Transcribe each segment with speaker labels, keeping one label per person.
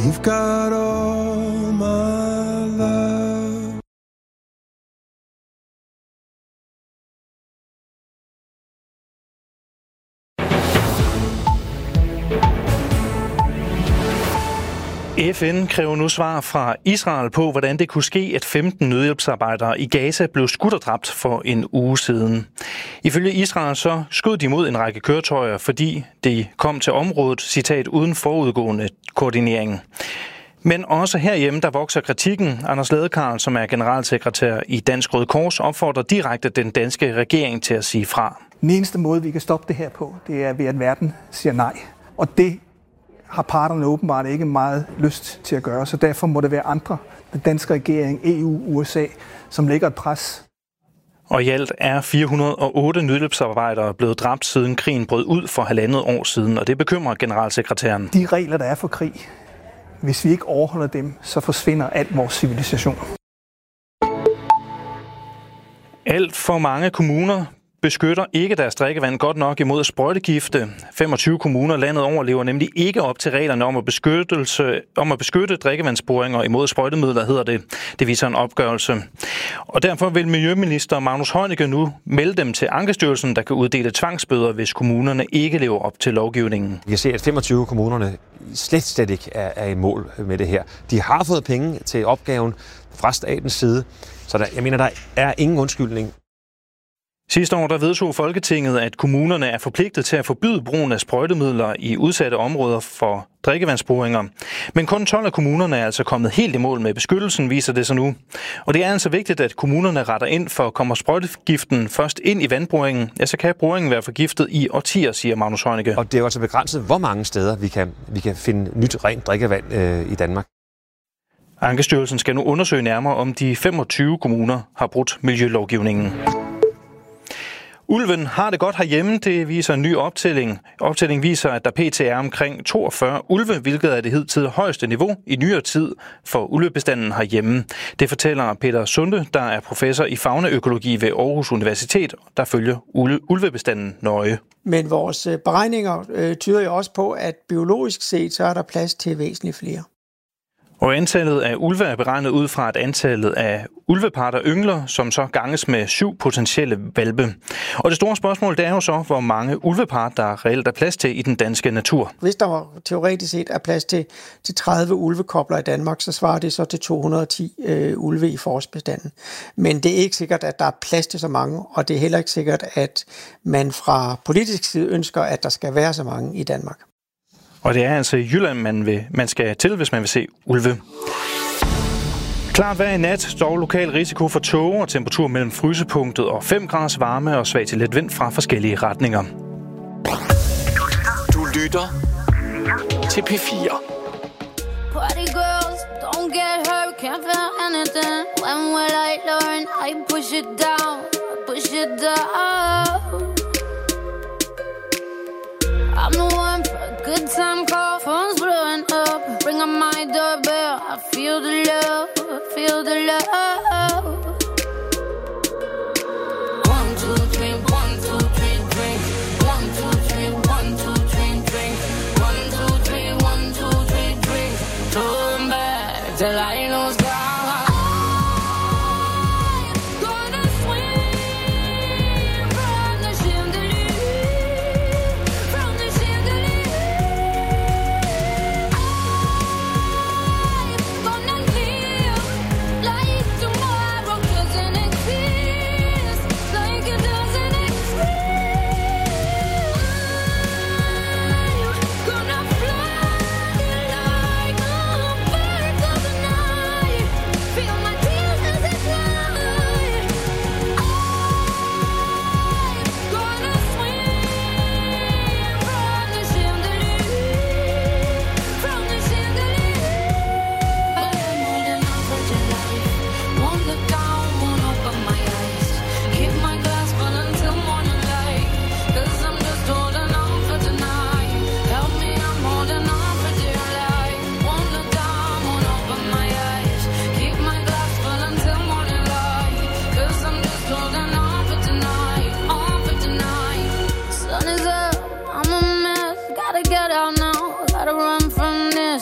Speaker 1: You've got all my love.
Speaker 2: FN kræver nu svar fra Israel på, hvordan det kunne ske, at 15 nødhjælpsarbejdere i Gaza blev skudt og dræbt for en uge siden. Ifølge Israel så skød de mod en række køretøjer, fordi de kom til området, citat, uden forudgående koordinering. Men også herhjemme, der vokser kritikken. Anders Ladekarl, som er generalsekretær i Dansk Røde Kors, opfordrer direkte den danske regering til at sige fra.
Speaker 3: Den eneste måde, vi kan stoppe det her på, det er ved, at verden siger nej. Og det har parterne åbenbart ikke meget lyst til at gøre, så derfor må det være andre, den danske regering, EU, USA, som lægger et pres.
Speaker 2: Og i alt er 408 nødhjælpsarbejdere blevet dræbt, siden krigen brød ud for 1,5 år siden, og det bekymrer generalsekretæren.
Speaker 3: De regler, der er for krig, hvis vi ikke overholder dem, så forsvinder al vores civilisation.
Speaker 2: Alt for mange kommuner beskytter ikke deres drikkevand godt nok imod sprøjtegifte. 25 kommuner landet over lever nemlig ikke op til reglerne om at beskytte drikkevandsboringer imod sprøjtemidler, hedder det. Det viser en opgørelse. Og derfor vil Miljøminister Magnus Heunicke nu melde dem til Ankestyrelsen, der kan uddele tvangsbøder, hvis kommunerne ikke lever op til lovgivningen.
Speaker 4: Vi kan se, at 25 kommunerne slet ikke er i mål med det her. De har fået penge til opgaven fra statens side, så der er ingen undskyldning.
Speaker 2: Sidste år der vedtog Folketinget, at kommunerne er forpligtet til at forbyde brugen af sprøjtemidler i udsatte områder for drikkevandsboringer. Men kun 12 af kommunerne er altså kommet helt i mål med beskyttelsen, viser det sig nu. Og det er altså vigtigt, at kommunerne retter ind, for kommer sprøjtegiften først ind i vandboringen, ja, så kan boringen være forgiftet i årtier, siger Magnus Heunicke.
Speaker 4: Og det er jo altså begrænset, hvor mange steder vi kan finde nyt rent drikkevand i Danmark.
Speaker 2: Ankestyrelsen skal nu undersøge nærmere, om de 25 kommuner har brudt miljølovgivningen. Ulven har det godt herhjemme, det viser en ny optælling. Optællingen viser, at der pt. Er omkring 42 ulve, hvilket er det hidtil højeste niveau i nyere tid for ulvebestanden herhjemme. Det fortæller Peter Sunde, der er professor i faunaøkologi ved Aarhus Universitet, der følger ulvebestanden nøje.
Speaker 5: Men vores beregninger tyder jo også på, at biologisk set, så er der plads til væsentligt flere.
Speaker 2: Og antallet af ulve er beregnet ud fra, at antallet af ulvepar, der yngler, som så ganges med 7 potentielle hvalpe. Og det store spørgsmål, det er jo så, hvor mange ulvepar, der reelt er plads til i den danske natur.
Speaker 5: Hvis der var teoretisk set er plads til 30 ulvekobler i Danmark, så svarer det så til 210 ulve i forårsbestanden. Men det er ikke sikkert, at der er plads til så mange, og det er heller ikke sikkert, at man fra politisk side ønsker, at der skal være så mange i Danmark. Og
Speaker 2: det er altså i Jylland, man skal til, hvis man vil se ulve. Klart vejr i nat, dog lokal risiko for tåge og temperatur mellem frysepunktet og 5 graders varme og svag til let vind fra forskellige retninger.
Speaker 6: Du lytter til P4.
Speaker 7: Party girls, don't get hurt, can't feel anything. When will I learn? I push it down, push it down. I'm the one for a good time call, phone's blowing up. Ring on my doorbell, I feel the love, feel the love. 1, 2, 3, 1, 2, 3, drink. 1, 2, 3, 1, 2, 3, drink. 1, 2, 3, 1, 2, 3, drink. Turn back till I lose God.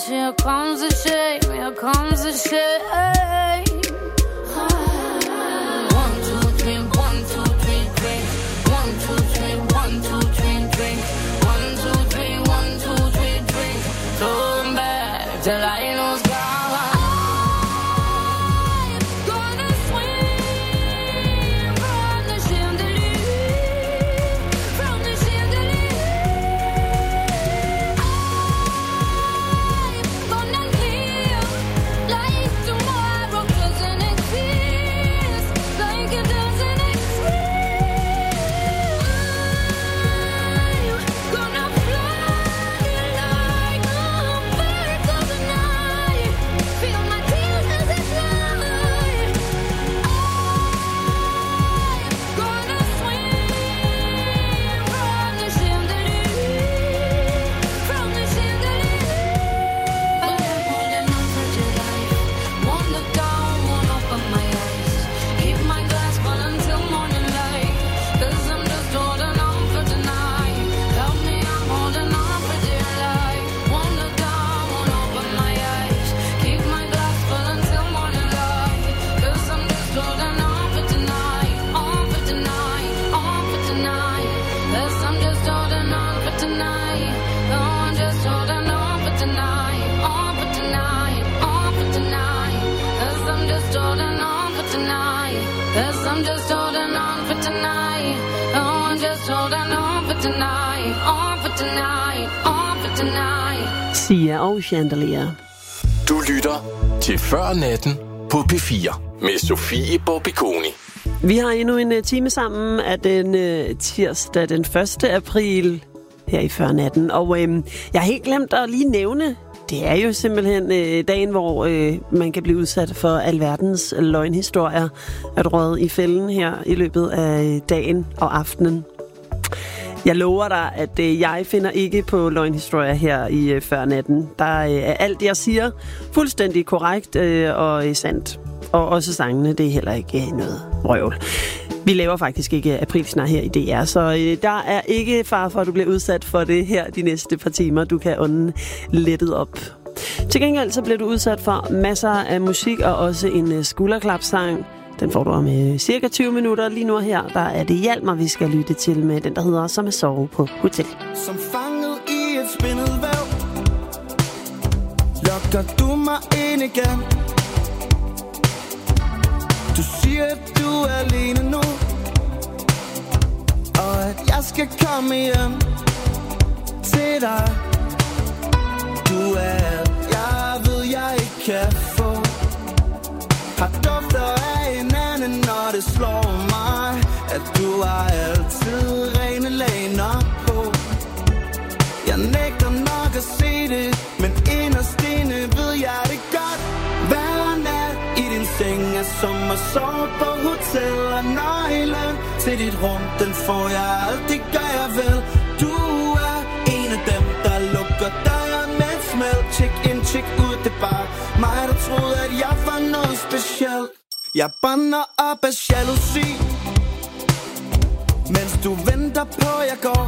Speaker 7: here comes the shame, here comes the shame. 1, 2, 3, 1, 2, 3, drink. 1, 2, 3, 1, 2, 3, drink. 1, 2, 3, 1, 2, 3, drink. Turn back till I lose God.
Speaker 8: Sia og Chandelier.
Speaker 6: Du lytter til Før Natten på P4 med Sofie Borbiconi.
Speaker 8: Vi har endnu en time sammen af den tirsdag den 1. april her i Før Natten. Og jeg har helt glemt at lige nævne, det er jo simpelthen dagen, hvor man kan blive udsat for alverdens løgnhistorier at råde i fælden her i løbet af dagen og aftenen. Jeg lover dig, at jeg finder ikke på løgnhistorier her i Før Natten. Der er alt, jeg siger, fuldstændig korrekt og sandt. Og også sangene, det er heller ikke noget røvl. Vi laver faktisk ikke aprilsnar her i DR, så der er ikke fare for, at du bliver udsat for det her de næste par timer. Du kan ånde lettet op. Til gengæld så bliver du udsat for masser af musik og også en skulderklapsang. Den får du om cirka 20 minutter. Lige nu her, der er det Hjalmar, vi skal lytte til med den, der hedder Som at sove på hotel.
Speaker 1: Som fanget i et spindelvæv lokker du mig ind igen. Du siger, at du er alene nu, og at jeg skal komme hjem til dig. Du er alt, jeg ved, jeg ikke kan få. Har dufter af hinanden, når det slår mig, at du har altid rene laner på. Jeg nægter nok at se det, men inderst inde ved jeg det godt. Hver nat i din seng er som at sove på hotel, og nøglen til dit rum, den får jeg altid, gør jeg vel. Du er en af dem, der lukker døren med et smæld. Check in, check ud, det er bare mig, der troede, at jeg var noget specielt. Jeg brænder op af jalousi, mens du venter på, jeg går.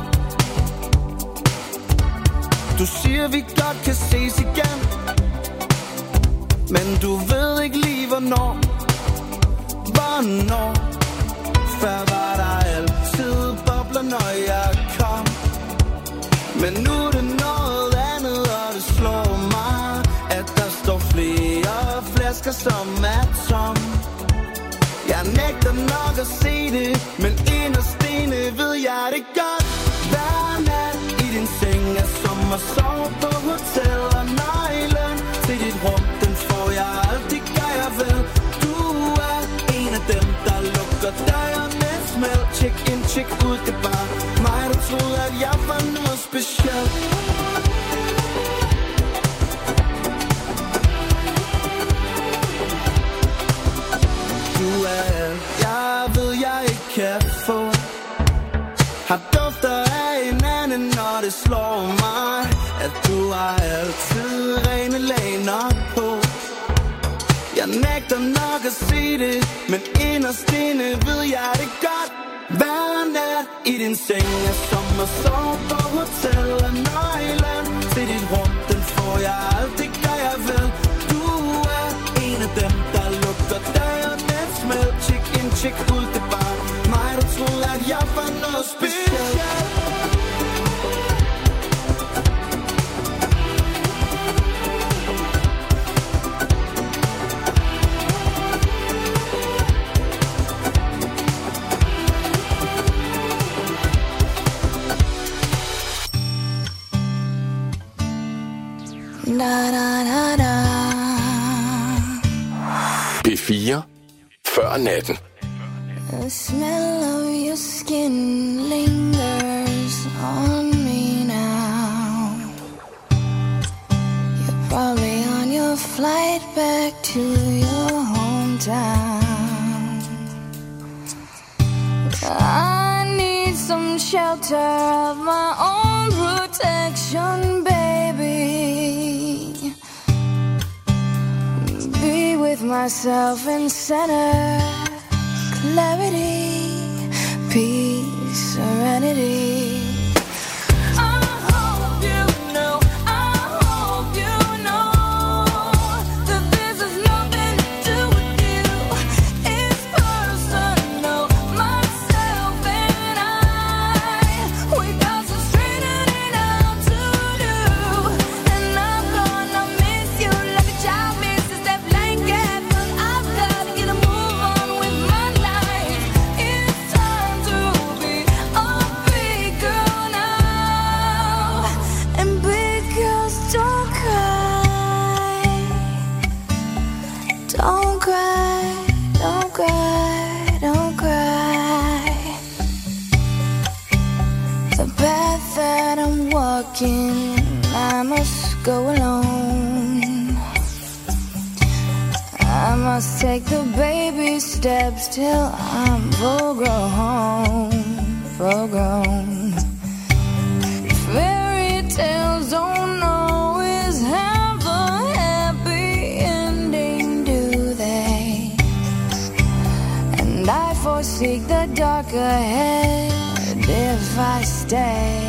Speaker 1: Du siger, vi godt kan ses igen, men du ved ikke lige, hvornår. Hvornår? Før var der altid bobler, når jeg kom, men nu er det noget andet, og det slår mig, at der står flere flasker, som er tom. Jeg nægter nok at se det, men inderst inde ved jeg det godt. Hver nat i din seng er som at sove på hotel, og nøglen til dit rum, den får jeg altid, gør jeg vel. Du er en af dem, der lukker døren med et smæld. Check in, check ud, det er bare mig, der troede, at jeg var noget specielt. Jeg ved, jeg ikke kan få. Har dufter af hinanden, når det slår mig, at du har altid rene laner på. Jeg nægter nok at se det, men inderst inde ved jeg det godt. Hver nat i din seng er som at sove på hotel, og nøglen til dit rum, den får jeg altid, tjek ud, det var mig, der troede, at jeg var noget specielt.
Speaker 6: P4 før natten.
Speaker 7: The smell of your skin lingers on me now. You're probably on your flight back to your hometown. I need some shelter of my own protection, baby. Be with myself in center. Clarity, peace, serenity. I must go alone. I must take the baby steps till I'm full grown. Fairy tales don't always have a happy ending, do they? And I foresee the dark ahead if I stay.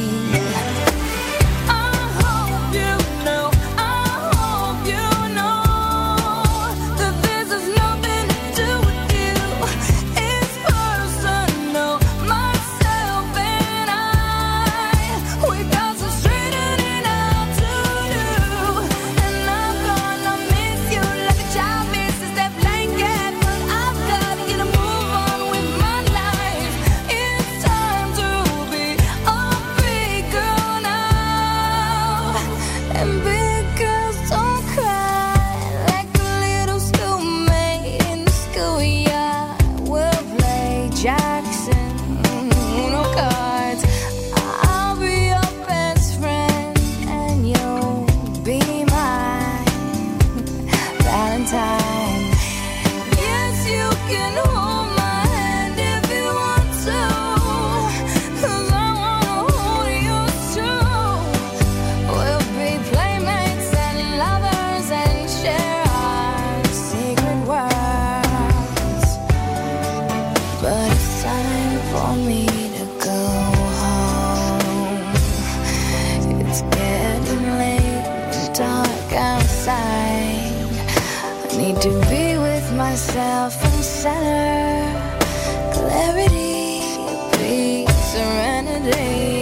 Speaker 7: Myself in center, clarity, peace, serenity.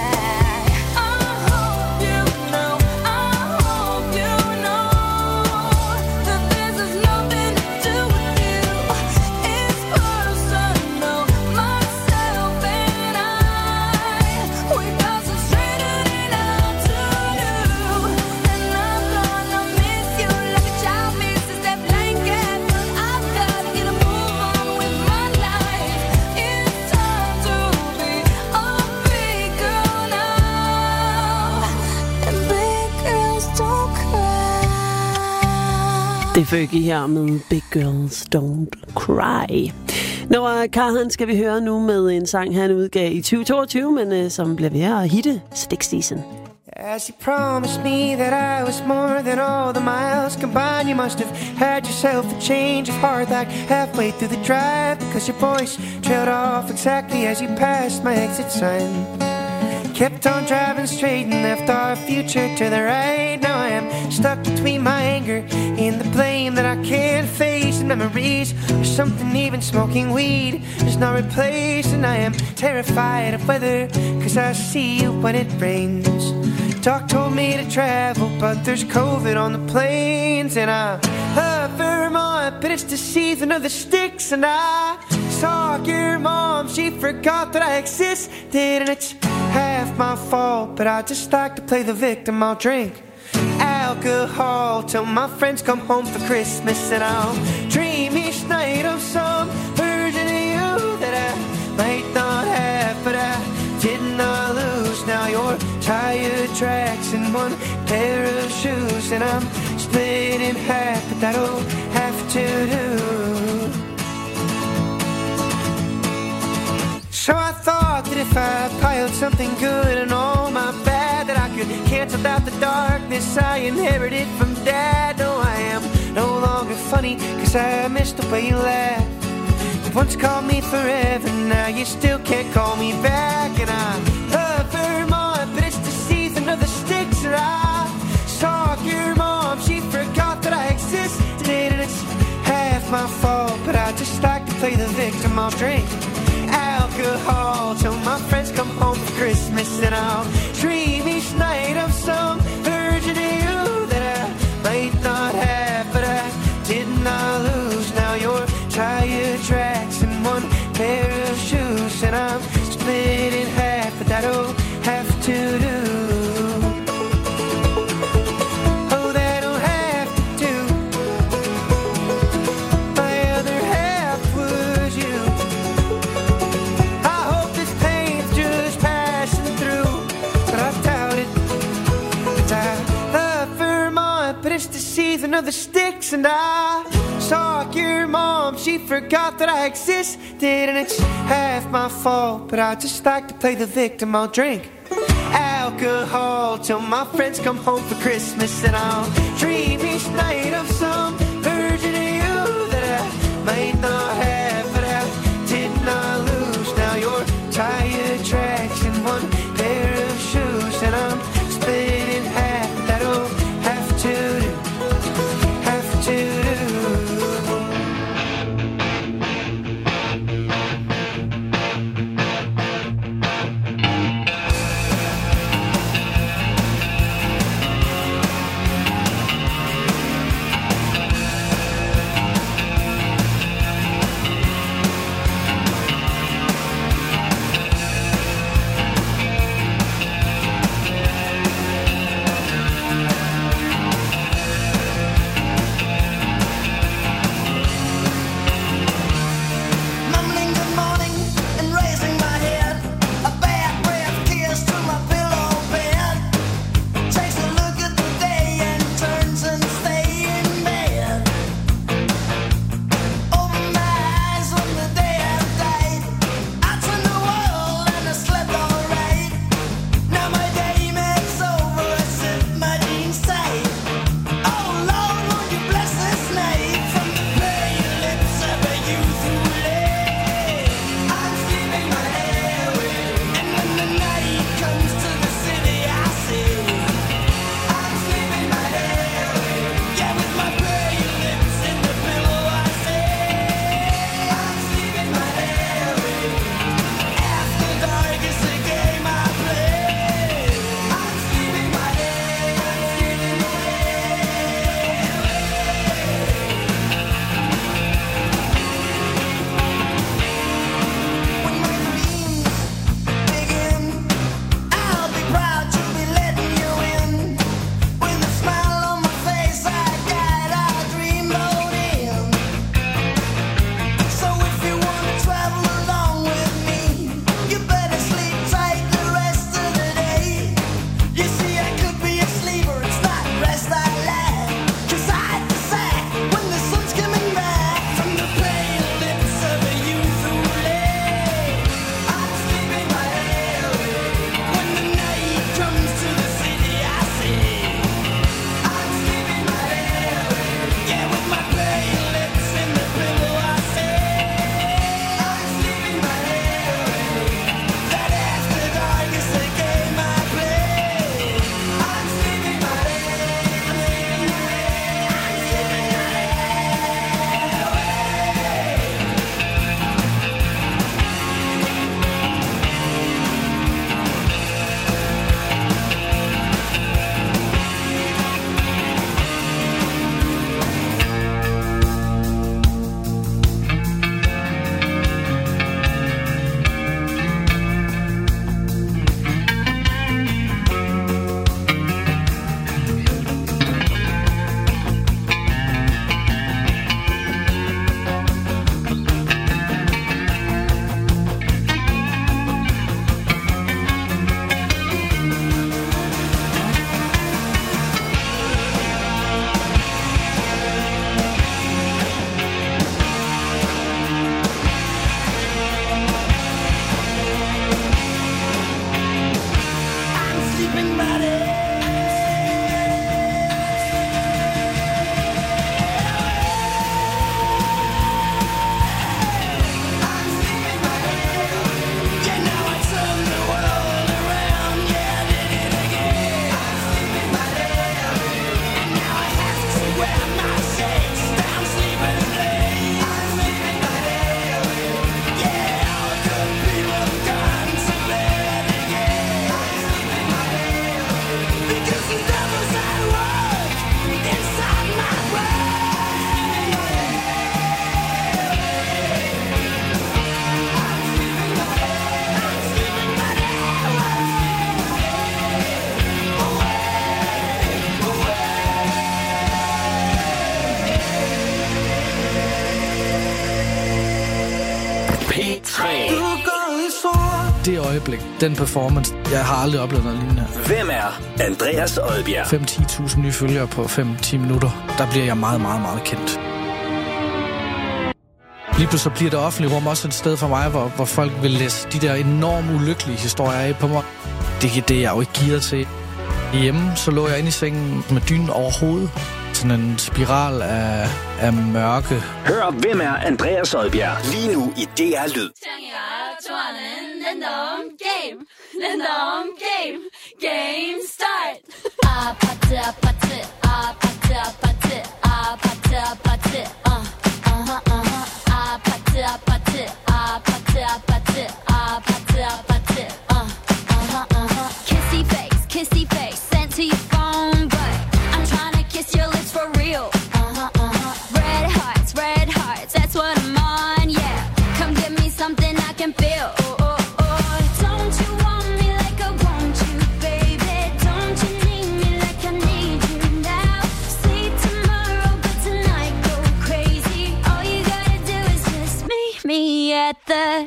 Speaker 8: Det er Fergie her med Big Girls Don't Cry. Noah Kahan skal vi høre nu med en sang, han udgav i 2022, men som bliver ved at hitte Stick Season.
Speaker 9: As you promised me that I was more than all the miles combined, you must have had yourself a change of heart like halfway through the drive, because your voice trailed off exactly as you passed my exit sign. Kept on driving straight and left our future to the right. Now I am stuck between my anger and the blame that I can't face, and memories, or something even smoking weed does not replace. And I am terrified of weather, cause I see you when it rains. Doc told me to travel, but there's COVID on the planes. And I love Vermont, but it's the season of the sticks. And I saw your mom, she forgot that I existed. And it's half my fault, but I just like to play the victim. I'll drink alcohol till my friends come home for Christmas. And I'll dream each night of some version of you that I might not have, but I did not lose. Now you're tire tracks and one pair of shoes, and I'm split in half, but that'll have to do. So I thought that if I piled something good and all my bad, that I could cancel out the darkness I inherited from Dad. No, I am no longer funny, cause I missed the way you laughed. You once called me forever, now you still can't call me back. And I love Vermont, but it's the season of the sticks. And I saw your mom, she forgot that I existed. And it's half my fault, but I just like to play the victim. I'll drink alcohol till my friends come home for Christmas. And I'll dream each night of some version of you that I might not have, but I did not lose. Now you're tire tracks and one pair of shoes, and I'm split in half, but that'll have to do. Oh, that'll have to do. My other half was you. I hope this pain's just passing through, but I doubt it. Cause I love Vermont, but it's the season of the sticks. And I saw your mom, she forgot that I existed. And it's half my fault, but I just like to play the victim. I'll drink alcohol till my friends come home for Christmas. And I'll dream each night of some version of you that I might not have, but I did not lose. Now you're tire tracks and one pair of shoes, and I'm split in half, but that'll have to do. Have to do.
Speaker 10: det øjeblik, den performance, jeg har aldrig oplevet noget lignende.
Speaker 11: Hvem er Andreas Odbjerg?
Speaker 10: 5-10.000 nye følgere på 5-10 minutter. Der bliver jeg meget, meget, meget kendt. Lige pludselig bliver det offentlige rum også et sted for mig, hvor folk vil læse de der enormt ulykkelige historier af på mig. Det er jeg jo ikke gearet til. Hjemme så lå jeg inde i sengen med dynen over hovedet. Sådan en spiral af mørke.
Speaker 11: Hør, hvem er Andreas Odbjerg lige nu i DR Lyd.
Speaker 7: Game start. Kissy face, sent to your phone, but I'm trying to kiss your lips for real. Red hearts, that's what I'm on, yeah. Come give me something I can feel. Don't you want me like I want you, baby? Don't you need me like I need you now? Sleep tomorrow, but tonight go crazy. All you gotta do is just meet me at the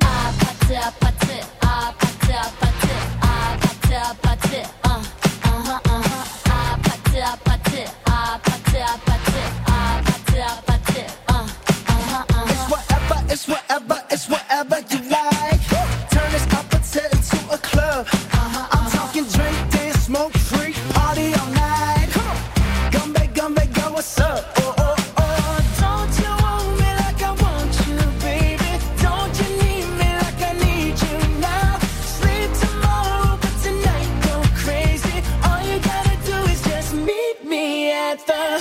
Speaker 1: It's whatever you like. Turn this opposite into a club. I'm talking drink, dance, smoke, freak, party all night. Gumbe, go, what's up? Don't you want me like I want you, baby? Don't you need me like I need you now? Sleep tomorrow, but tonight go crazy. All you gotta do is just meet me at the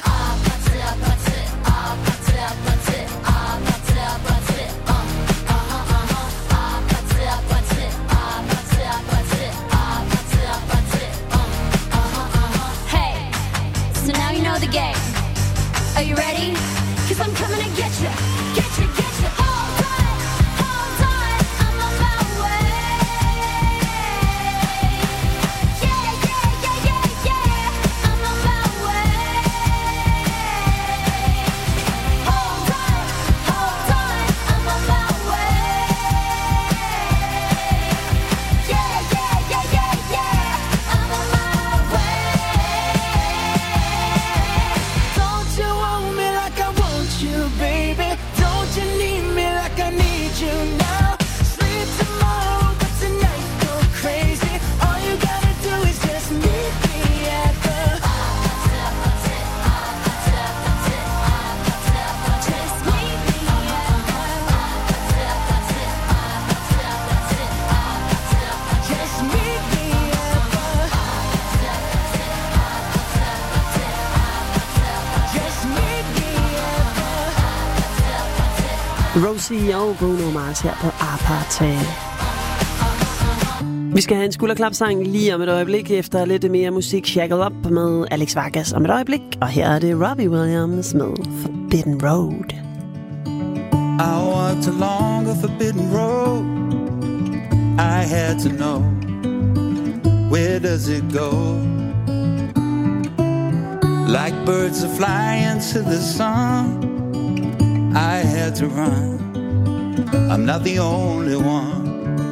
Speaker 7: Are you ready? 'Cause I'm coming to get you. Hold on, I'm on my way. Yeah, I'm on my way. Hold on, I'm on my way. Yeah, I'm on my way. Don't you want me like I want you, baby? Don't you need me like I need you now? Sleep tomorrow, but tonight go crazy. All you gotta do is just meet me at the just meet me at just meet me at just meet me at
Speaker 8: Rosie og Bruno Mars her på Apartheid. Vi skal have en skulderklapsang lige om et øjeblik efter lidt mere musik. Shackled Up med Alex Vargas om et øjeblik. Og her er det Robbie Williams med Forbidden Road.
Speaker 12: I walked along a forbidden road. I had to know, where does it go? Like birds are flying to the sun, I had to run. I'm not the only one.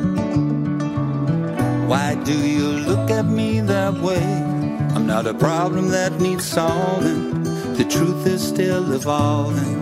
Speaker 12: Why do you look at me that way? I'm not a problem that needs solving. The truth is still evolving.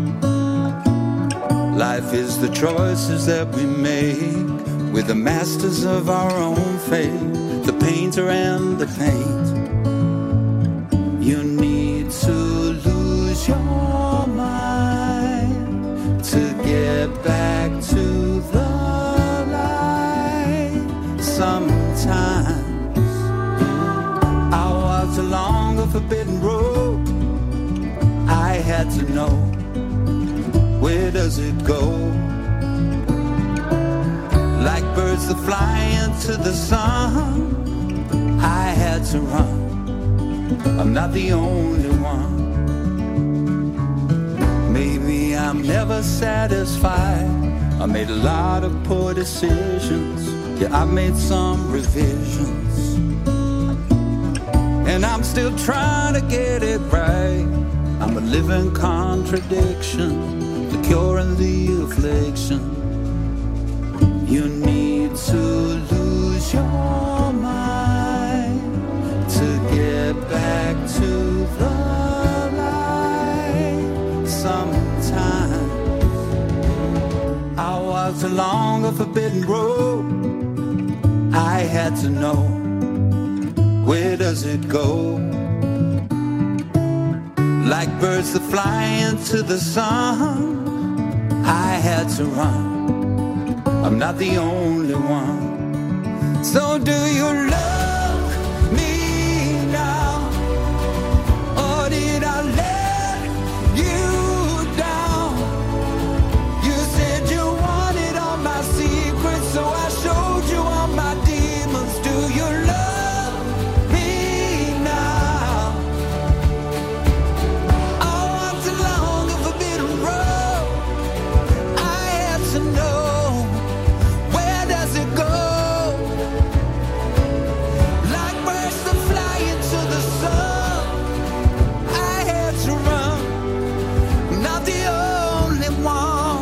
Speaker 12: Life is the choices that we make. We're the masters of our own fate. The painter and the paint. You need to lose your mind to get back to the light. Sometimes I walked along a forbidden road. I had to know, where does it go? Like birds that fly into the sun, I had to run. I'm not the only one. Maybe I'm never satisfied. I made a lot of poor decisions. Yeah, I made some revisions. And I'm still trying to get it right. I'm a living contradiction, the cure and the affliction. You need to lose your mind to get back to the light. Sometime I walked along a forbidden road. I had to know, where does it go? Like birds that fly into the sun, I had to run. I'm not the only one. So do you love me now, or did I let you down? You said you wanted all my secrets, so I showed you all my demons. Do you love me now? I walked along a forbidden road. I had to know, where does it go? Like birds that fly into the sun, I had to run. I'm not the only one.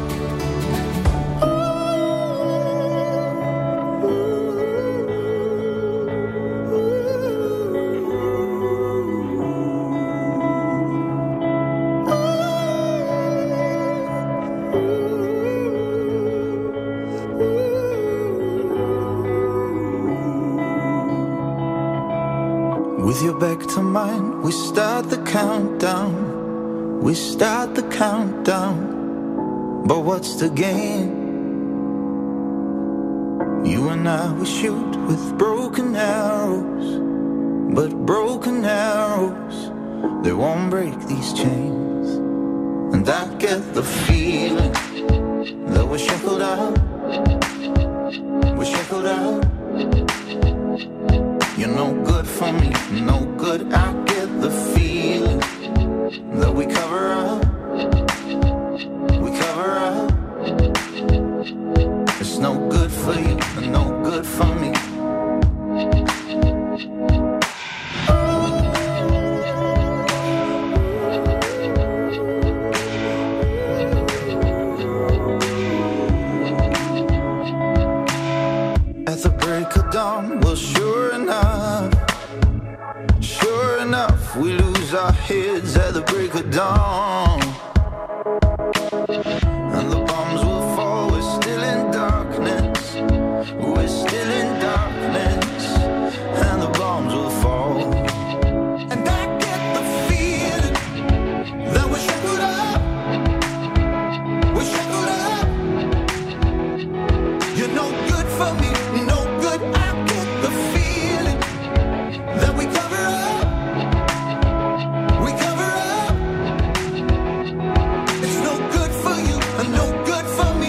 Speaker 12: With your back to mine, we start the countdown. We start the countdown. But what's the gain? You and I, we shoot with broken arrows. But broken arrows, they won't break these chains. And I get the feeling that we're shackled out. We're shackled out. You're no good for me, no good. I get the feeling that we cover up. We cover up. It's no good for you and no good for me. At the break of dawn, well, sure enough, we lose our heads at the break of dawn. And the bombs will fall, we're still in darkness. We're still in darkness. And the bombs will fall. And I get the feeling that we're shackled up. We're shackled up. You're no good for me, no good. I get the feeling that we cover up. We cover up. It's no good for you and no good for me.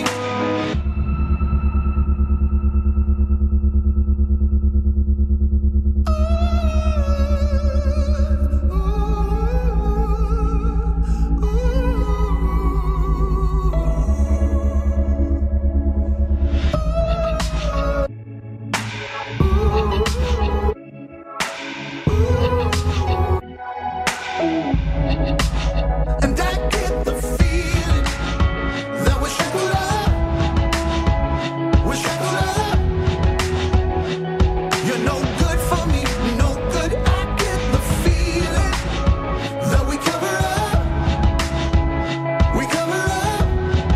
Speaker 12: And I get the feeling that we're shackled up. We're shackled up. You're no good for me, no good. I get the feeling that we cover up. We cover up.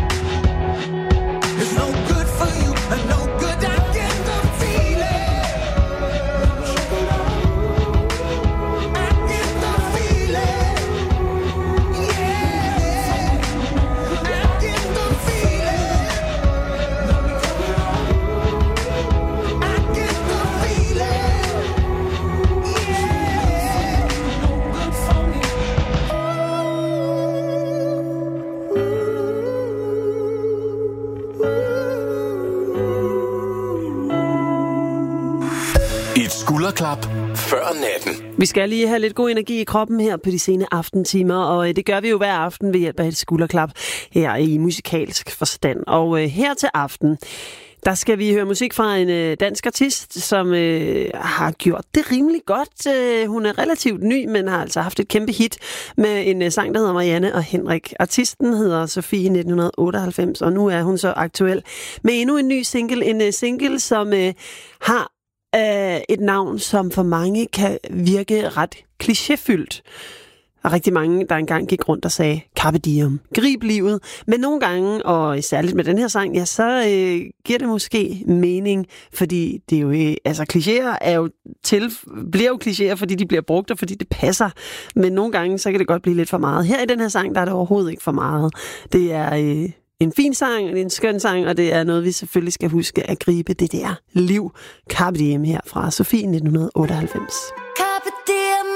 Speaker 12: It's no good for you and no good. I get the feeling. We're shackled up. I get the feeling.
Speaker 6: Et skulderklap før natten.
Speaker 8: Vi skal lige have lidt god energi i kroppen her på de sene aftentimer, og det gør vi jo hver aften ved hjælp af et skulderklap her i musikalsk forstand. Og her til aften, Der skal vi høre musik fra en dansk artist, som har gjort det rimelig godt. Hun er relativt ny, men har altså haft et kæmpe hit med en sang, der hedder Marianne og Henrik. Artisten hedder Sofie 1998, og nu er hun så aktuel med endnu en ny single. En single, som har et navn, som for mange kan virke ret klichéfyldt. Der er rigtig mange, der engang gik rundt og sagde, Carpe diem, grib livet. Men nogle gange, og særligt med den her sang, ja, så giver det måske mening, fordi det er jo, altså klichéer er jo bliver jo klichéer, fordi de bliver brugt, og fordi det passer. Men nogle gange, så kan det godt blive lidt for meget. Her i den her sang, der er det overhovedet ikke for meget. Det er en fin sang, det er en skøn sang, og det er noget, vi selvfølgelig skal huske at gribe. Det der liv. Carpe diem her fra Sofie 1998.
Speaker 13: Carpe diem,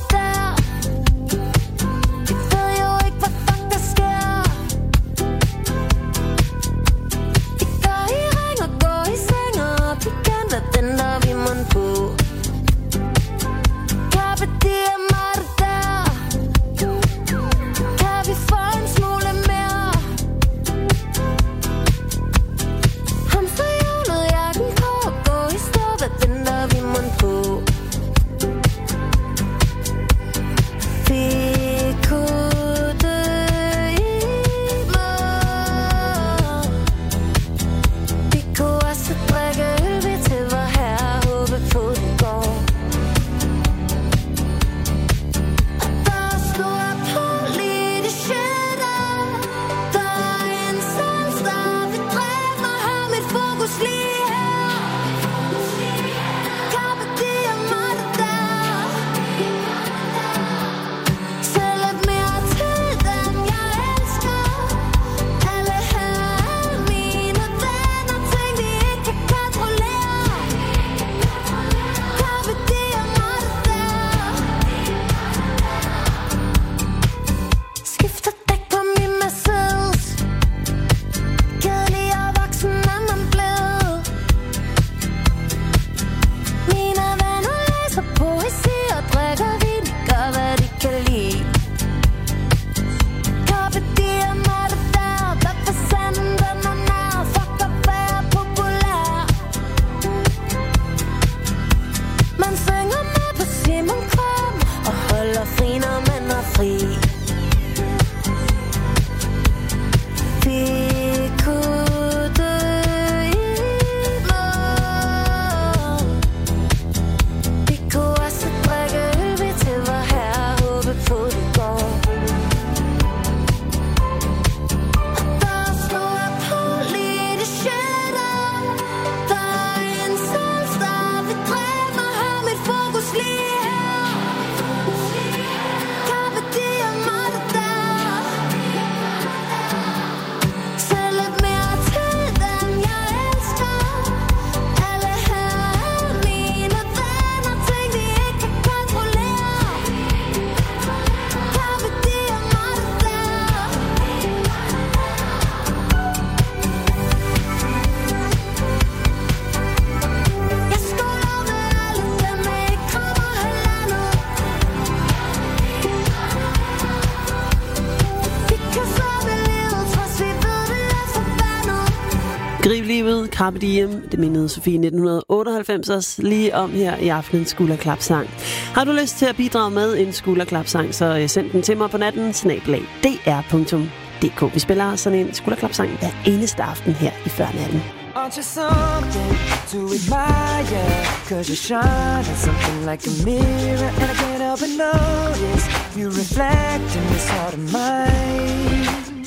Speaker 8: Grib livet, Carpe diem, det mindede Sofie 1998 os lige om her i aftenens skulderklapsang. Har du lyst til at bidrage med en skulderklapsang, så send den til mig på natten, @dr.dk. Vi spiller sådan en skulderklapsang hver eneste aften her i Førnatten.
Speaker 14: Aren't you something to admire? 'Cause you shine at something like a mirror, and I can't help but notice you reflect in this heart of mine.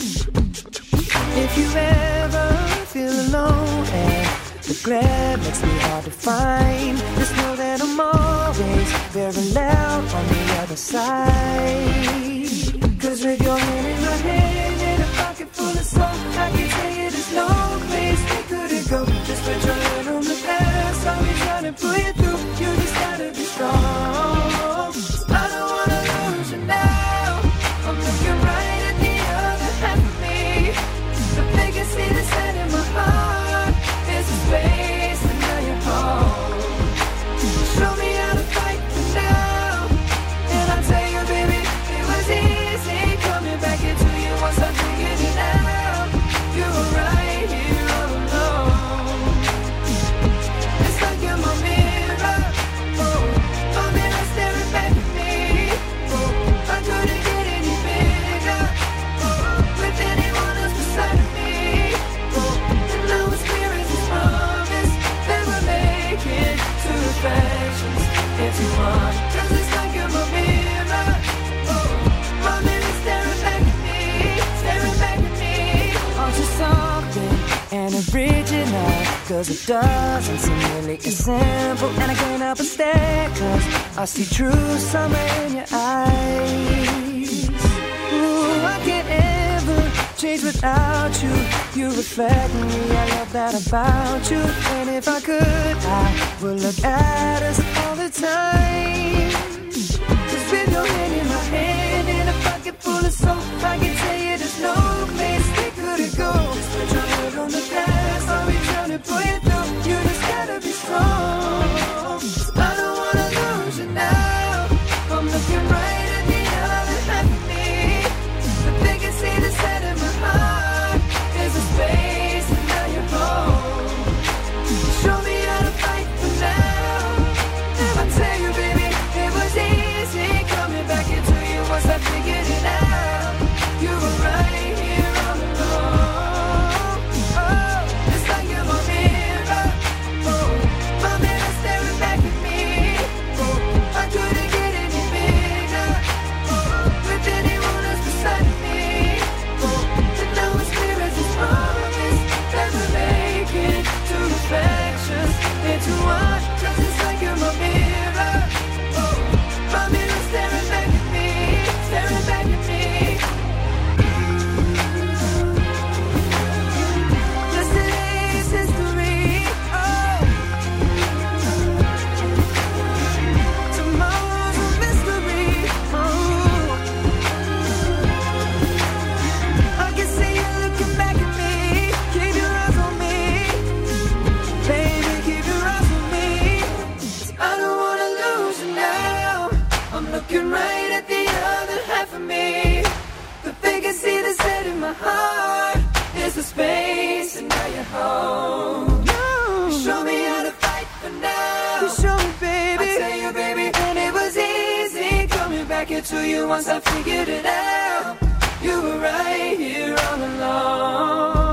Speaker 14: If you ever feel alone and the glare makes me hard to find, just know that I'm always very loud on the other side. 'Cause with your hand in my hand and a pocket full of soul, I can tell you there's no place we couldn't go. Just put your hand on the past, I'll be trying to pull you through. You just gotta be strong. I don't wanna lose you now. I'm looking right at the other half of me. The biggest thing that's set in my heart is a space, and now you're home. Show me how to fight for now, and I'll tell you, baby, it 'cause it doesn't seem really as simple. And I can't help but stare, 'cause I see true summer in your eyes. Ooh, I can't ever change without you. You reflect me, I love that about you. And if I could, I would look at us all the time. 'Cause with your hand in my hand and a pocket full of soap, I can tell you there's no place we couldn't go. Just put your head on the past, I'll be trying to pull you through. You just gotta be strong. I don't wanna lose you now. I'm looking right at the other half of me. The biggest thing that's set in my heart is a space, and now you're home. Show me how to fight for now. And I tell you, baby, it was easy coming back into you once I figured it out. You were right here all along. Oh, it's like you're my mirror. Oh, my mirror staring back at me. Oh, I couldn't get any bigger. Oh, with anyone else beside me. Oh, and now it's clear as this promise that we're making two reflections into one. 'Cause it's like you're my mirror. Oh, my mirror staring back at me, staring back at me. Yesterday's history. Oh, tomorrow's a mystery. Oh, I can see you looking back at me. Keep your eyes on me, baby. Keep your eyes on me. 'Cause I don't wanna lose you now. I'm looking right at the other half of me. The biggest see that's set in my heart is the space, and now you're home. You show me how to fight for now. You show me, baby. I tell you, baby, and it was easy coming back into you once I figured it out. You were right here all along.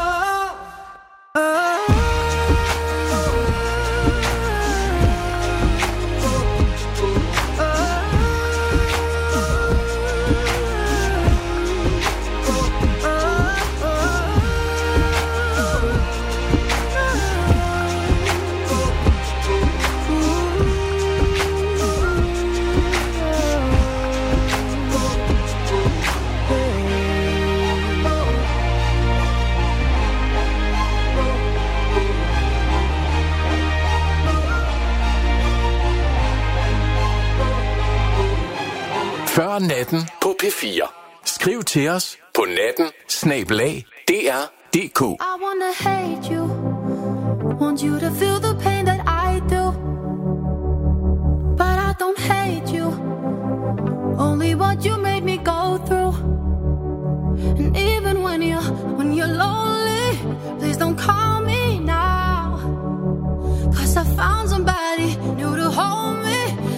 Speaker 6: Før natten på P4. Skriv til os på natten@dr.dk.
Speaker 13: I wanna hate you, want you to feel the pain that I do, but I don't hate you, only what you made me go through. And even when you're lonely, please don't call me now, 'cause I found somebody new to hold me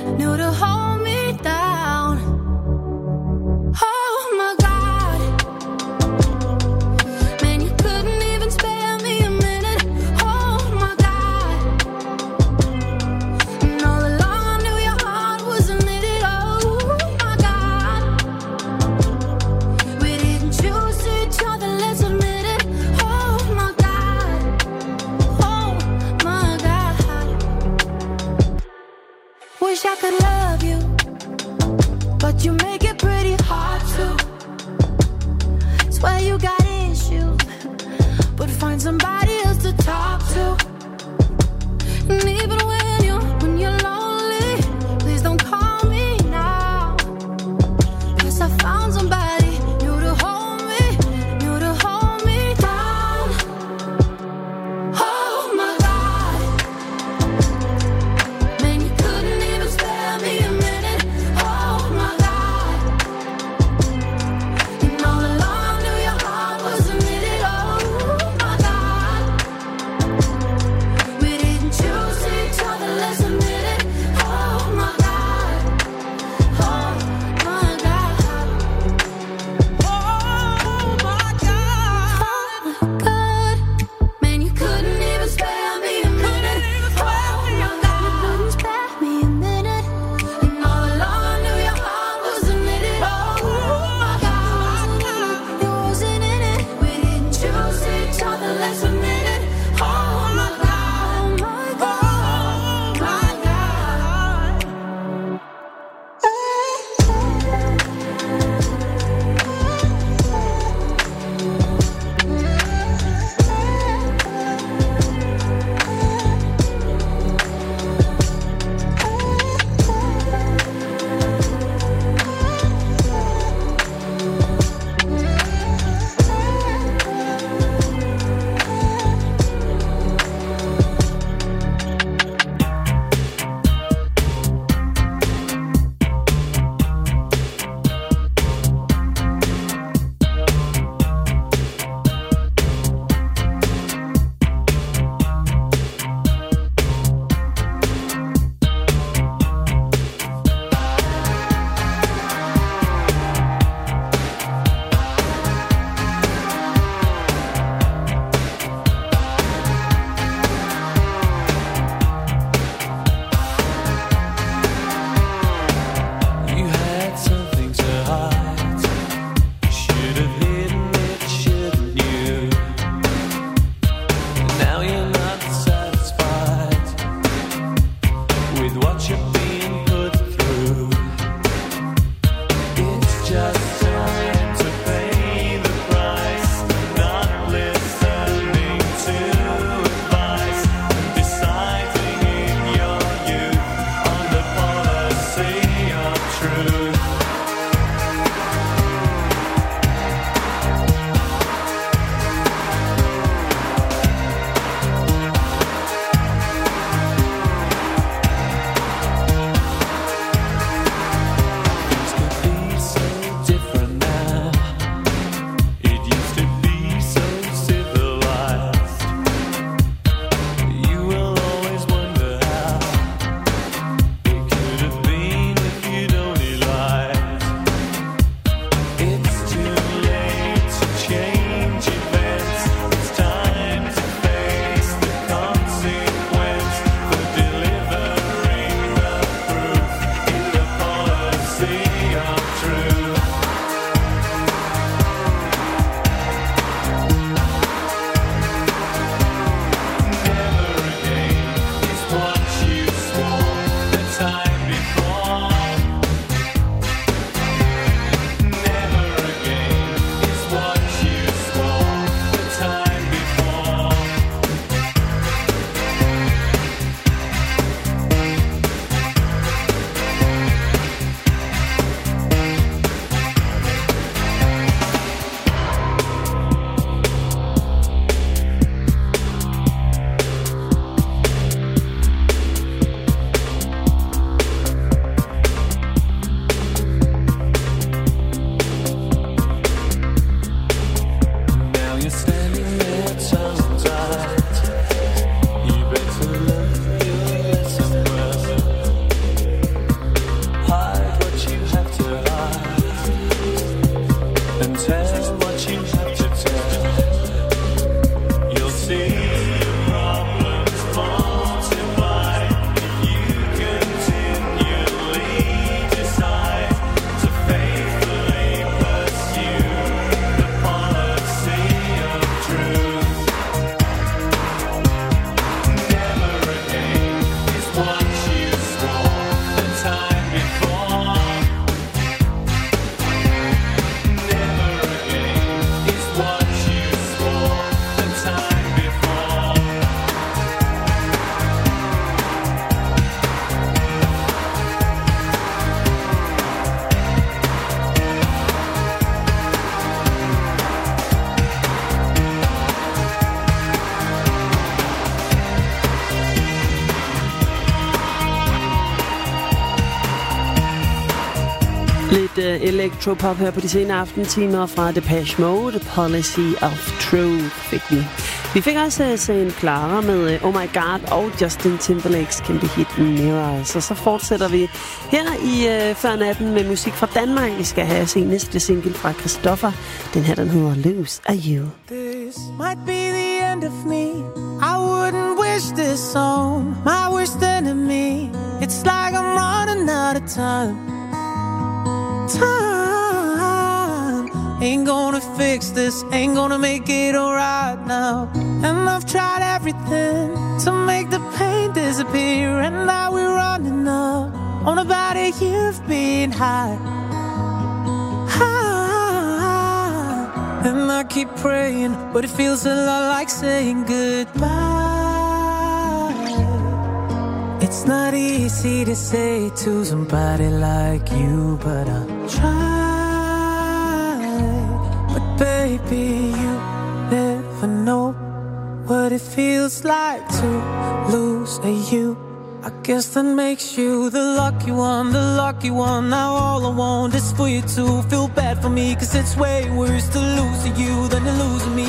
Speaker 13: down. Oh my God, man, you couldn't even spare me a minute. Oh my God, and all along I knew your heart wasn't in it. Oh my God,
Speaker 15: and tell what you have to tell. You'll see your problems multiply if you continually decide to faithfully pursue the policy of truth. Never again is what you swore the time before. Never again is what you swore the time before.
Speaker 8: Lidt electropop her på de sene aftentimer fra Depeche Mode, Policy of Truth fik vi. Vi fik også Saint Clara med Oh My God og Justin Timberlakes kæmpe hit Mirrors. Og så fortsætter vi her i før natten med musik fra Danmark. Vi skal have sin næste single fra Christoffer. Den her, den hedder Loose Are You.
Speaker 9: This might be the end of me. I wouldn't wish this on my worst enemy. It's like I'm running out of time. Ain't gonna fix this, ain't gonna make it alright now. And I've tried everything to make the pain disappear. And now we're running up on about a year of being high. And I keep praying, but it feels a lot like saying goodbye. It's not easy to say to somebody like you, but I'll try. But baby, you never know what it feels like to lose a you. I guess that makes you the lucky one, the lucky one. Now all I want is for you to feel bad for me, 'cause it's way worse to lose you than to lose me.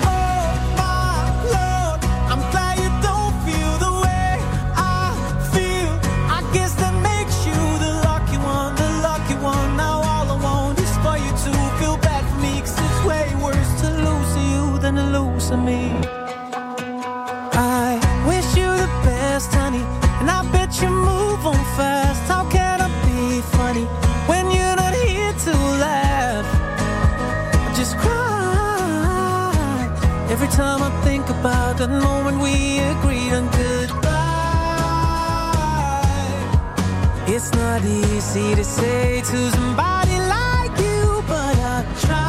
Speaker 9: Me. I wish you the best, honey, and I bet you move on fast. How can I be funny when you're not here to laugh? I just cry every time I think about that moment we agreed on goodbye. It's not easy to say to somebody like you, but I try.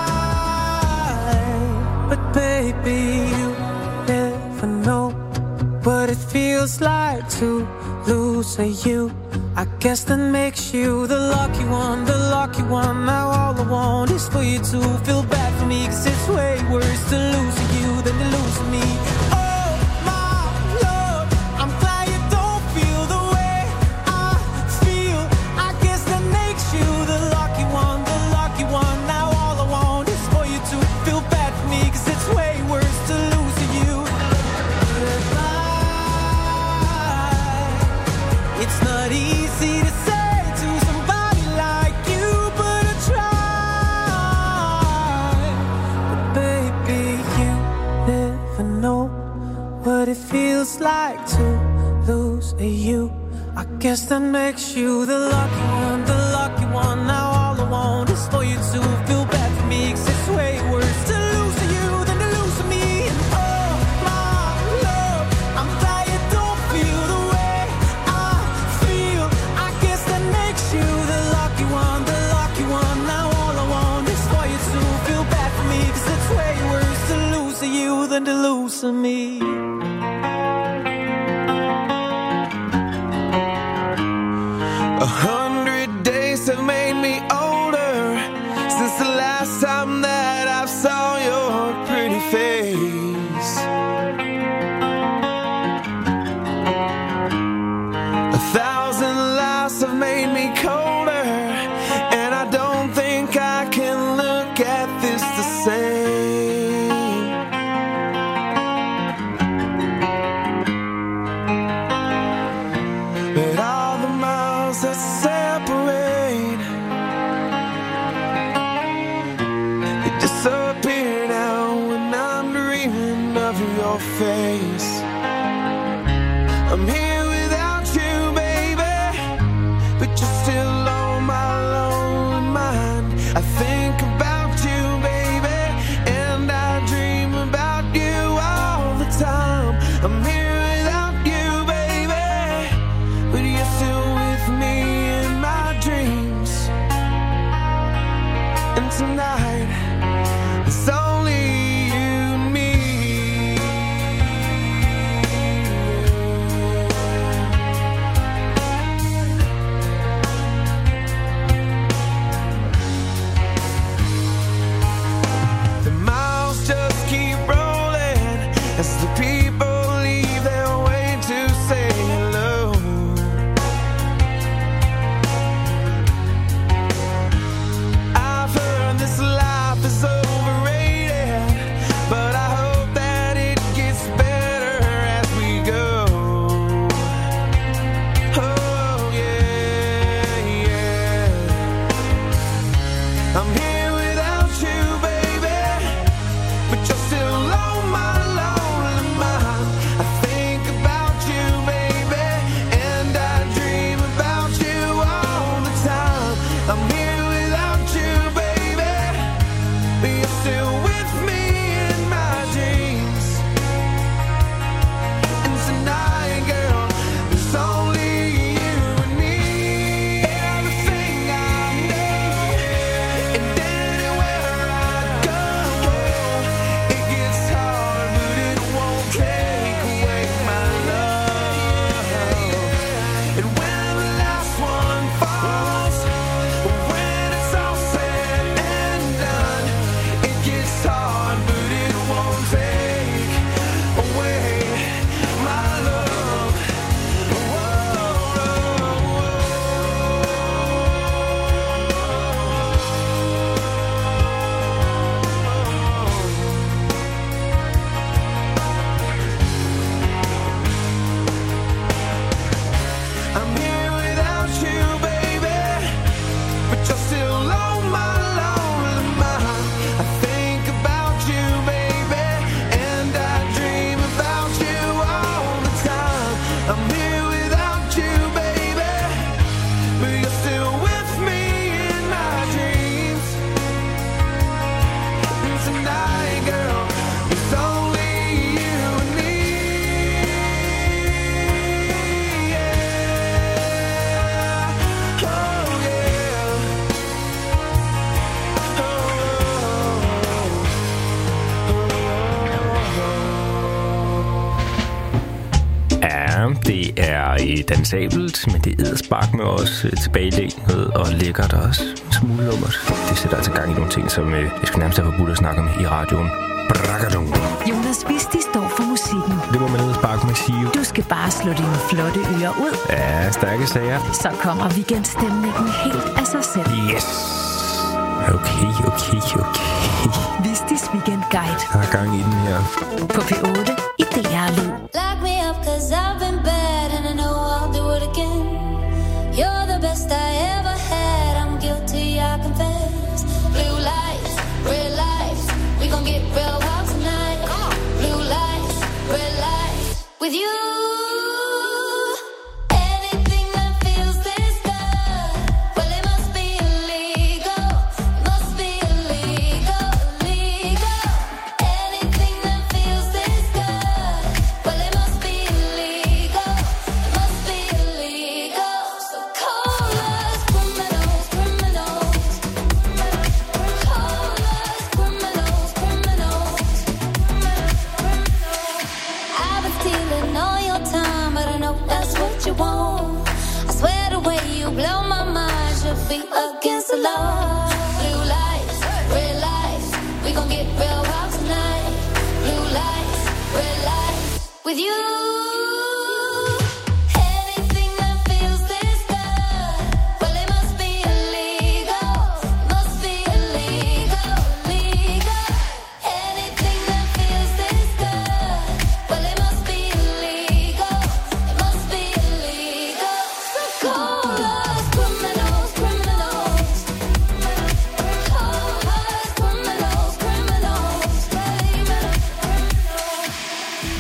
Speaker 9: But baby, you never know what it feels like to lose a you. I guess that makes you the lucky one, the lucky one. Now all I want is for you to feel bad for me, 'cause it's way worse to lose you than to lose me. Oh my love, I'm glad you don't feel the way I feel. I guess that makes you the lucky one, the lucky one. Now all I want is for you to feel bad for me, 'cause it's way worse to lose you. It's not easy to say to somebody like you, but I try. But baby, you never know what it feels like to lose a you. I guess that makes you the lucky one, the lucky one. Now all I want is for you to feel bad for me, 'cause it's way worse to lose you than to lose me. And oh my love, I'm glad you don't feel the way I feel. I guess that makes you the lucky one, the lucky one. Now all I want is for you to feel bad for me, 'cause it's way worse to lose you than to lose me.
Speaker 1: 100 days have made me older since the last time that I saw your pretty face. 1,000 lives have made me colder, and I don't think I can look at this the same. your face. I'm here without you, baby, but you're still on my lonely mind. I think about you, baby, and I dream about you all the time. I'm here without you, baby, but you're still with me in my dreams. And tonight, it's only you and me. The miles just keep rolling as the people leave their way to say hello. I've heard this life is overrated, but I hope that it gets better as we go. Oh yeah, yeah. I'm here without you, baby, but you're still on my lonely mind. I think about you, baby, and I dream about you all the time. I'm here without you, baby, but you're still with me in my dreams. And tonight, girl, it's only you and me. Everything I know, and anywhere I go, it gets hard, but it won't take away my love. And when the last one falls, when it's all said and done, it gets hard, but it won't take away my love. I'm here without you, baby, but you're still on my lonely mind. I think about you, baby, and I dream about you all the time. I'm here without you, baby, but you're still with me in my dreams. And tonight, girl, it's only you and me. Yeah. Oh yeah.
Speaker 16: Ja, det er dansabelt, men det er edderspark med os tilbagelænet og lækkert også. Smule lummert. Det sætter altså gang i nogle ting, som jeg skal nærmest have forbudt at snakke om i radioen. Bragadung.
Speaker 17: Jonas Visti står for musikken.
Speaker 16: Det må man edderspark med sige.
Speaker 17: Du skal bare slå dine flotte ører ud.
Speaker 16: Ja, stærke sager.
Speaker 17: Så kommer weekendstemningen helt af sig selv.
Speaker 16: Yes! Okay.
Speaker 17: Vistis Weekend Guide.
Speaker 16: Der er gang i den her.
Speaker 17: På P8 i DR Lyd.
Speaker 13: Lock me up 'cause I've been bad and I know I'll do it again. You're the best I ever had. I'm guilty, I confess. Blue lights, red lights. We gon' get real wild tonight. Blue lights, red lights. With you. Anything that feels this good, well it must be illegal. It must be illegal, illegal. Anything that feels this good, well it must be illegal. It must be illegal. So call us criminals, criminals. Call us criminals, criminals. I've been stealing all your time, but I know that's what you want. I swear the way you blow my mind should be against the law. Blue lights, red lights. We gon' get real wild tonight. Blue lights, red lights. With you. Anything that feels this good, well it must be illegal. Must be illegal, illegal. Anything that feels this good, well it must be illegal. It must be illegal. So call us criminals, criminals. Call us criminals, criminals.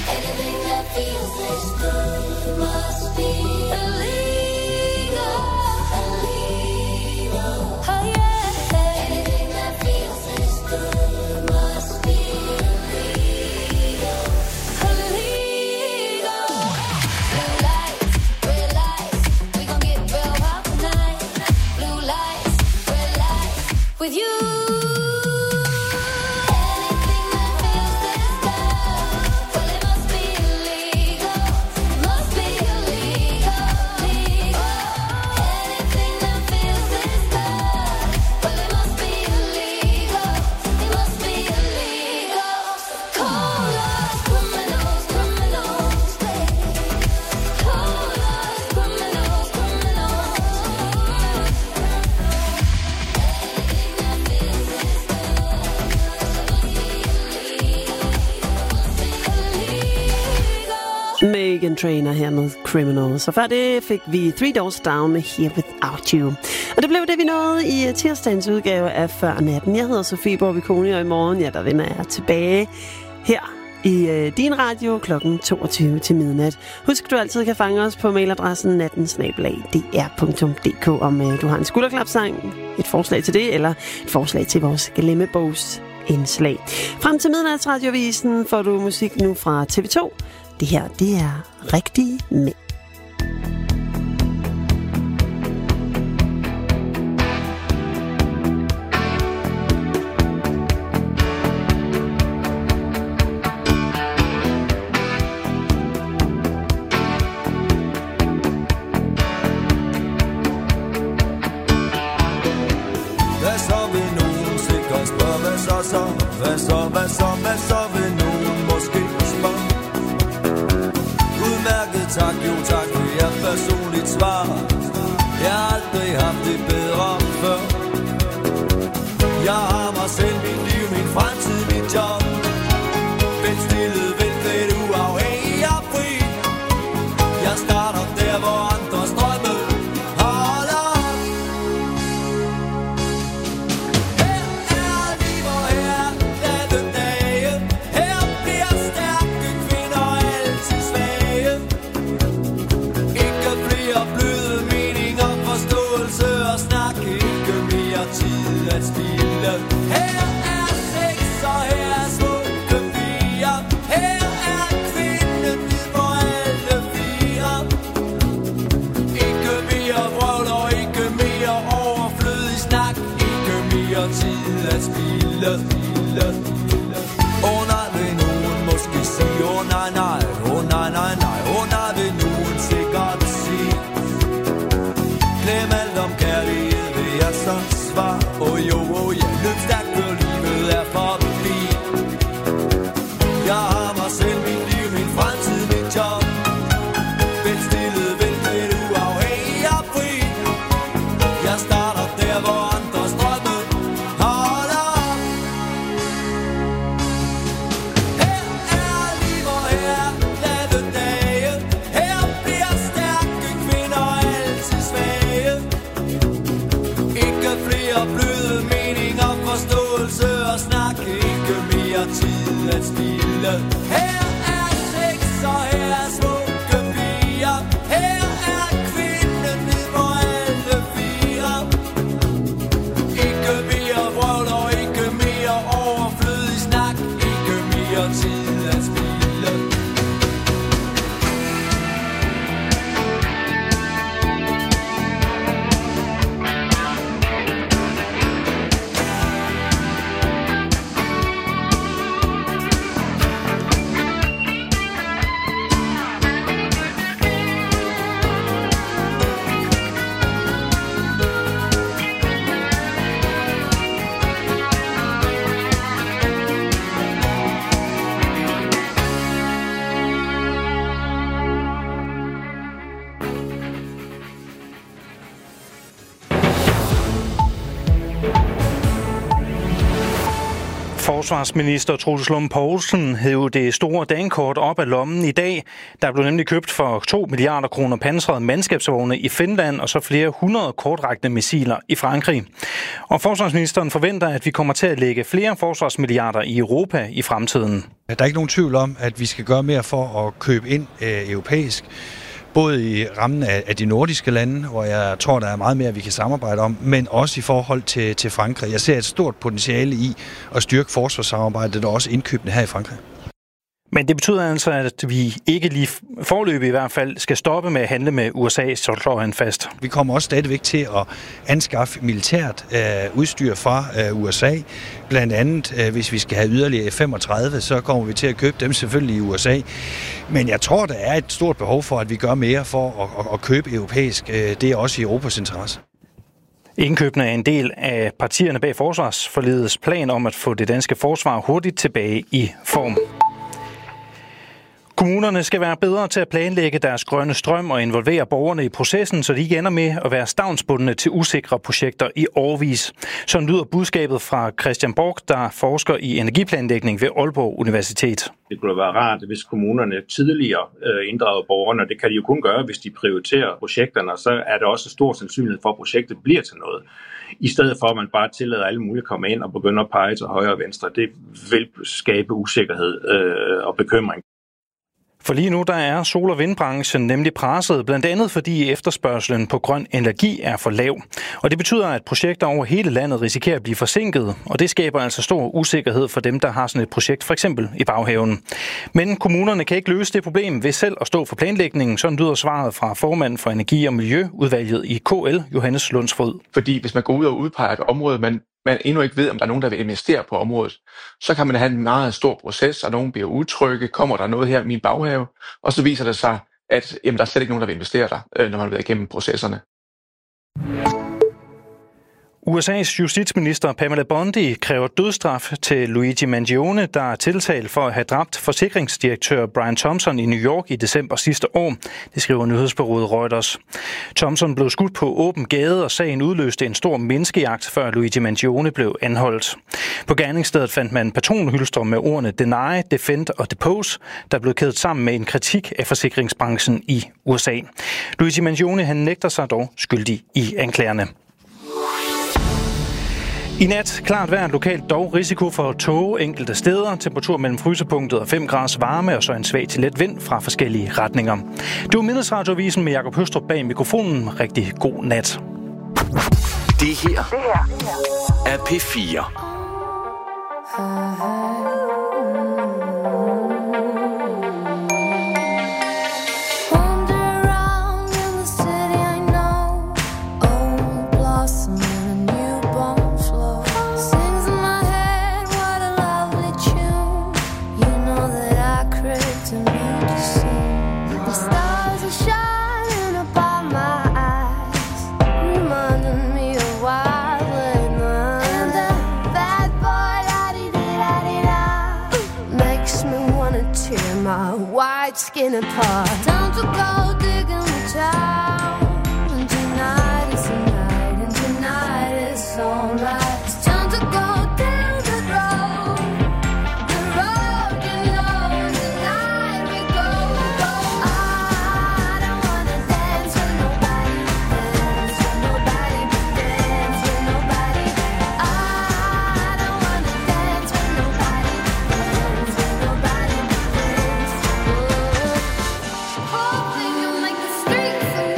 Speaker 8: Meghan Trainor her med Criminals. Og før det fik vi Three Doors Down med Here Without You. Og det blev det, vi nåede i tirsdagens udgave af Før Natten. Jeg hedder Sofie Bobby-Kone, og i morgen, der vender jeg tilbage her i din radio klokken 22 til midnat. Husk, du altid kan fange os på mailadressen natten@dr.dk, om du har en skulderklapsang, et forslag til det, eller et forslag til vores glemmebogs indslag. Frem til midnatsradiovisen får du musik nu fra TV2. Det her, det er Rigtige Mænd.
Speaker 1: Hvad så vil nogen måske spørge? Udmærket tak, jo tak, det er personligt svar. Jeg har aldrig haft det bedre før. Jeg har mig selv, mit liv, min fremtid, mit job. Velstillet, velklædt, uafhængig og fri. Jeg starter der, hvor andres drømme holder op. Her er liv, og her er glade dage. Her bliver stærke kvinder altid svage. Ikke flere bløde meninger, forståelse og snak. Ikke mere tid at spilde. Her er sex, og her er smukke piger. Her er kvinden ned på alle fire. Ikke mere vrøvl og ikke mere overflødig snak. Ikke mere tid at spilde. Åh nej, vil nogen måske sige. Åh nej, nej, åh nej, nej, nej. Åh nej, vil nogen sikkert sige. Glem alt om kærlighed, vil jeg så svar. Åh jo, ja, løb stærkt, før livet er forbi. Jeg har mig selv, mit liv, min fremtid, mit job. Velstillet, velklædt, uafhængig og fri. Jeg starter der, hvor andres drømme holder op. Her er liv, og her er glade dage. Her bliver stærke kvinder altid svage. Ikke flere bløde meninger, forståelse og snak. Ikke mere tid at spilde. Her er sex, og her er smukke piger. Her er kvinden ned på alle fire. Ikke mere vrøvl og ikke mere overflødig snak. Ikke mere tid at spilde.
Speaker 2: Forsvarsminister Troels Lund Poulsen hævde det store dankort op af lommen i dag. Der blev nemlig købt for 2 milliarder kroner pansrede mandskabsvogne i Finland og så flere 100 kortrækkende missiler i Frankrig. Og forsvarsministeren forventer, at vi kommer til at lægge flere forsvarsmilliarder i Europa i fremtiden.
Speaker 18: Der er ikke nogen tvivl om, at vi skal gøre mere for at købe ind europæisk. Både i rammen af de nordiske lande, hvor jeg tror, der er meget mere, vi kan samarbejde om, men også i forhold til Frankrig. Jeg ser et stort potentiale i at styrke forsvarssamarbejdet og også indkøbene her i Frankrig.
Speaker 2: Men det betyder altså, at vi ikke lige foreløbig i hvert fald skal stoppe med at handle med USA, så slår han fast.
Speaker 18: Vi kommer også stadigvæk til at anskaffe militært udstyr fra USA. Blandt andet, hvis vi skal have yderligere F-35, så kommer vi til at købe dem selvfølgelig i USA. Men jeg tror, der er et stort behov for, at vi gør mere for at købe europæisk. Det er også i Europas interesse.
Speaker 2: Indkøbene er en del af partierne bag forsvarsforligets plan om at få det danske forsvar hurtigt tilbage i form. Kommunerne skal være bedre til at planlægge deres grønne strøm og involvere borgerne i processen, så de ikke ender med at være stavnsbundne til usikre projekter i årevis. Sådan lyder budskabet fra Christian Borg, der forsker i energiplanlægning ved Aalborg Universitet.
Speaker 19: Det kunne være rart, hvis kommunerne tidligere inddrager borgerne, og det kan de jo kun gøre, hvis de prioriterer projekterne, og så er der også stor sandsynlighed for, at projektet bliver til noget. I stedet for, at man bare tillader alle mulige at komme ind og begynde at pege til højre og venstre, det vil skabe usikkerhed og bekymring.
Speaker 2: For lige nu der er sol- og vindbranchen nemlig presset, blandt andet fordi efterspørgselen på grøn energi er for lav. Og det betyder, at projekter over hele landet risikerer at blive forsinket, og det skaber altså stor usikkerhed for dem, der har sådan et projekt, for eksempel i baghaven. Men kommunerne kan ikke løse det problem ved selv at stå for planlægningen, sådan lyder svaret fra formanden for Energi- og Miljøudvalget i KL, Johannes Lundsfryd.
Speaker 20: Fordi hvis man går ud og udpeger et område, man endnu ikke ved, om der er nogen, der vil investere på området, så kan man have en meget stor proces, og nogen bliver utrygge, kommer der noget her i min baghave, og så viser det sig, at der er slet ikke nogen, der vil investere der, når man har været igennem processerne.
Speaker 2: USA's justitsminister Pamela Bondi kræver dødsstraf til Luigi Mangione, der er tiltalt for at have dræbt forsikringsdirektør Brian Thompson i New York i december sidste år. Det skriver nyhedsbureauet Reuters. Thompson blev skudt på åben gade, og sagen udløste en stor menneskejagt, før Luigi Mangione blev anholdt. På gerningsstedet fandt man patronhylstre med ordene Deny, Defend og Depose, der blev kædet sammen med en kritik af forsikringsbranchen i USA. Luigi Mangione han nægter sig dog skyldig i anklagerne. I nat klart vejr, lokalt dog risiko for tåge enkelte steder, temperatur mellem frysepunktet og 5 graders varme, og så en svag til let vind fra forskellige retninger. Det var Middagsradioavisen med Jakob Høstrup bag mikrofonen. Rigtig god nat.
Speaker 6: Det her er P4.
Speaker 13: Skin apart. Time to go digging the town. And tonight is the night, and tonight is alright. It's time to go down the road you know. And tonight we go. I don't wanna dance with nobody, dance with nobody, dance with nobody. I don't wanna dance with nobody, dance with nobody, dance. Hoping you'll make the streets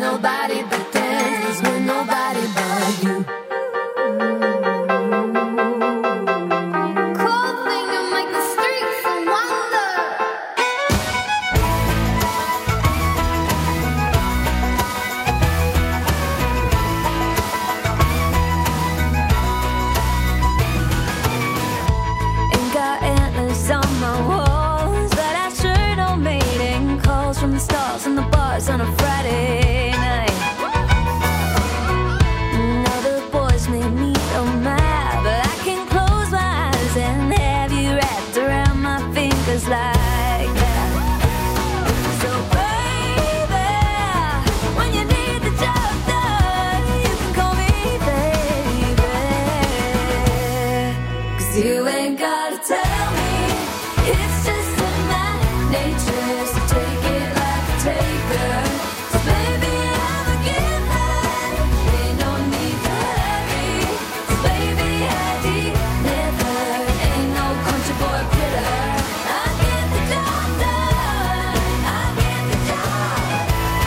Speaker 7: nobody but dance with nobody but you. Cool thing to make the streets a wonder.
Speaker 21: Ain't got antlers on my walls, but I sure don't mating calls from the stars and the bars on a Friday night. Now the boys made me so mad, but I can close my eyes and have you wrapped around my fingers like that. So baby, when you need the job done, you can call me baby. 'Cause you ain't gotta tell me, it's just in my nature, so take it like a taker. So baby, I'm a giver, ain't no need to hurry. So baby, I never, ain't no country boy critter. I get the job done, I get the job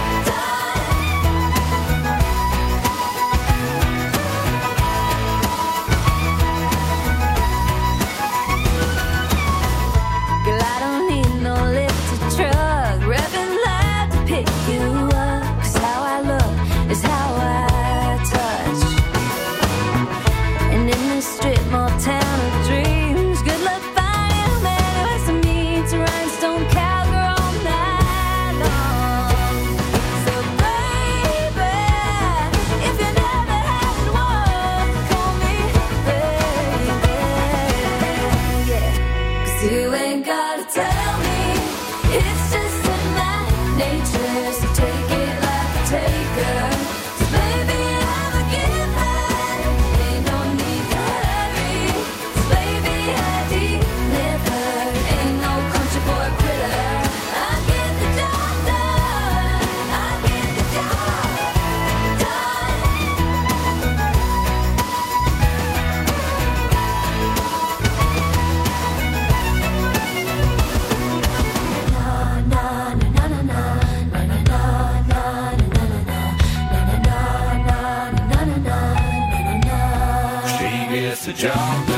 Speaker 21: Girl, I don't need no lifted truck, revving loud to pick you up. 'Cause how I look is how I touch. And in this strip mall town of dreams, good luck finding a man who has to meet to rhinestone cowgirl all night long. So baby, if you never had one, call me baby, yeah. 'Cause you ain't gotta tell me, it's just in my nature, so take it like a taker. So baby, I'm a giver, ain't no need to hurry. So baby, I never, ain't no country boy critter. I get the job done, I get the job
Speaker 15: She gets the job